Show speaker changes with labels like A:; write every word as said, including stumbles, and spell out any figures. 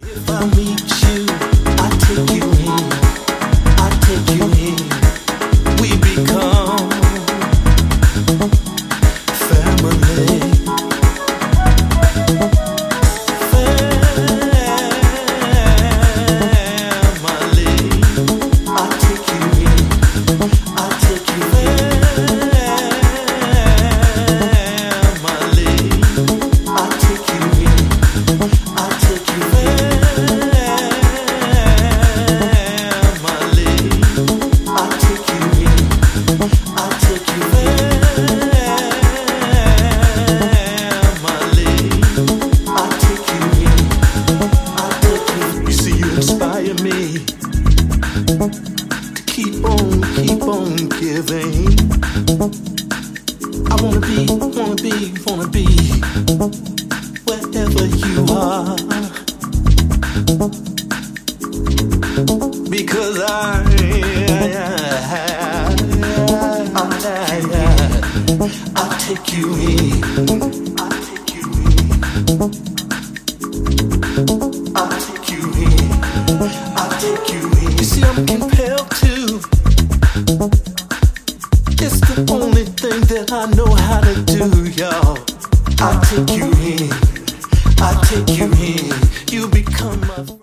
A: If I meet you, I take you in, I take you in. We become family. Keep on, keep on giving. I wanna be, wanna be, wanna be wherever you are. Because I, I, I, I, I'll take you in. I'll take you in. I'll take you in. I'll take you in. You see, I'm compelled to. It's the only thing that I know how to do, y'all. I take you in, I take you in. You become my